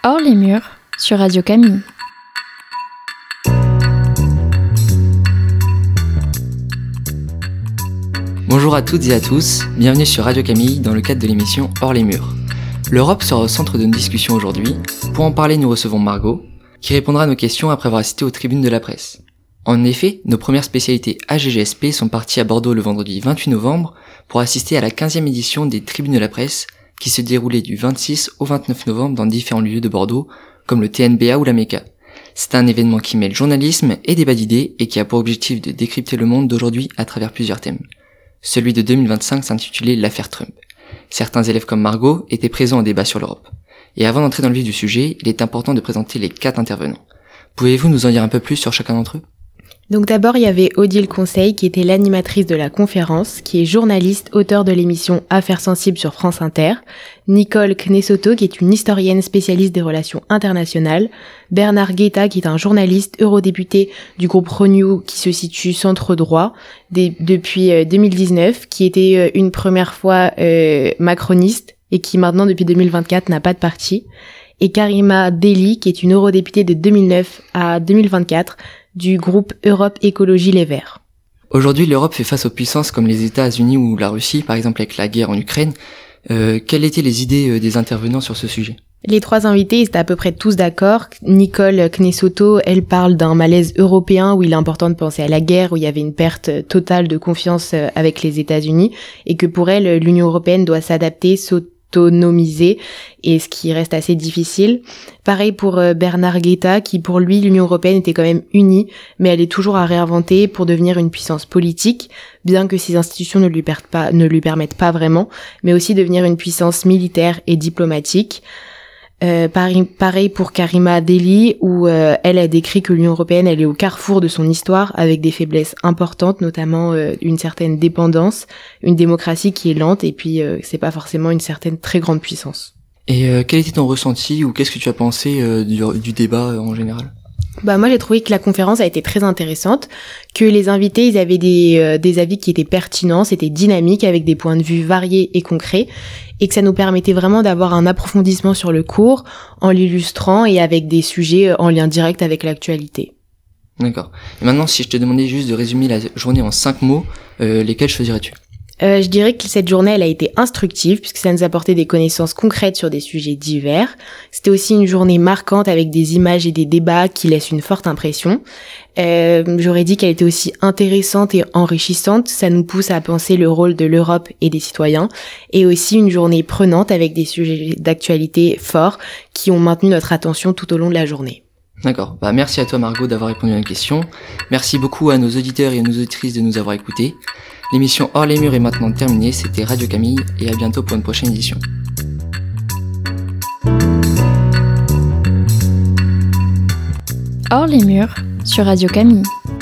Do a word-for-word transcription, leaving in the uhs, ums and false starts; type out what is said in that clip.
Hors les murs, sur Radio Camille. Bonjour à toutes et à tous, bienvenue sur Radio Camille dans le cadre de l'émission Hors les murs. L'Europe sera au centre de nos discussions aujourd'hui. Pour en parler, nous recevons Margot, qui répondra à nos questions après avoir assisté aux tribunes de la presse. En effet, nos premières spécialités A G G S P sont parties à Bordeaux le vendredi vingt-huit novembre pour assister à la quinzième édition des tribunes de la presse qui se déroulait du vingt-six au vingt-neuf novembre dans différents lieux de Bordeaux, comme le T N B A ou la Mecca. C'est un événement qui mêle journalisme et débat d'idées et qui a pour objectif de décrypter le monde d'aujourd'hui à travers plusieurs thèmes. Celui de deux mille vingt-cinq s'intitulait l'affaire Trump. Certains élèves comme Margot étaient présents au débat sur l'Europe. Et avant d'entrer dans le vif du sujet, il est important de présenter les quatre intervenants. Pouvez-vous nous en dire un peu plus sur chacun d'entre eux ? Donc d'abord, il y avait Odile Conseil, qui était l'animatrice de la conférence, qui est journaliste, auteure de l'émission Affaires sensibles sur France Inter. Nicole Knessoto, qui est une historienne spécialiste des relations internationales. Bernard Guetta, qui est un journaliste eurodéputé du groupe Renew, qui se situe centre-droit des, depuis euh, deux mille dix-neuf, qui était euh, une première fois euh, macroniste et qui maintenant, depuis deux mille vingt-quatre, n'a pas de parti. Et Karima Delli, qui est une eurodéputée de deux mille neuf à deux mille vingt-quatre, du groupe Europe Écologie Les Verts. Aujourd'hui, l'Europe fait face aux puissances comme les États-Unis ou la Russie, par exemple avec la guerre en Ukraine. Euh, quelles étaient les idées des intervenants sur ce sujet ? Les trois invités étaient à peu près tous d'accord. Nicole Knessoto, elle parle d'un malaise européen où il est important de penser à la guerre, où il y avait une perte totale de confiance avec les États-Unis, et que pour elle, l'Union européenne doit s'adapter, s'autonomiser, et ce qui reste assez difficile. Pareil pour Bernard Guetta, qui pour lui, l'Union européenne était quand même unie, mais elle est toujours à réinventer pour devenir une puissance politique, bien que ses institutions ne lui, perdent pas, ne lui permettent pas vraiment, mais aussi devenir une puissance militaire et diplomatique. Euh, pareil, pareil pour Karima Delli, où euh, elle a décrit que l'Union européenne, elle est au carrefour de son histoire, avec des faiblesses importantes, notamment euh, une certaine dépendance, une démocratie qui est lente, et puis euh, c'est pas forcément une certaine très grande puissance. Et euh, quel était ton ressenti, ou qu'est-ce que tu as pensé euh, du, du débat euh, en général ? Bah moi j'ai trouvé que la conférence a été très intéressante, que les invités ils avaient des euh, des avis qui étaient pertinents, c'était dynamique avec des points de vue variés et concrets, et que ça nous permettait vraiment d'avoir un approfondissement sur le cours en l'illustrant et avec des sujets en lien direct avec l'actualité. D'accord. Et maintenant, si je te demandais juste de résumer la journée en cinq mots, euh, lesquels choisirais-tu ? Euh, je dirais que cette journée, elle a été instructive puisque ça nous apportait des connaissances concrètes sur des sujets divers. C'était aussi une journée marquante avec des images et des débats qui laissent une forte impression. Euh, j'aurais dit qu'elle était aussi intéressante et enrichissante. Ça nous pousse à penser le rôle de l'Europe et des citoyens. Et aussi une journée prenante avec des sujets d'actualité forts qui ont maintenu notre attention tout au long de la journée. D'accord. Bah, merci à toi Margot d'avoir répondu à nos questions. Merci beaucoup à nos auditeurs et à nos auditrices de nous avoir écoutés. L'émission Hors les murs est maintenant terminée, c'était Radio Camille et à bientôt pour une prochaine édition. Hors les murs, sur Radio Camille.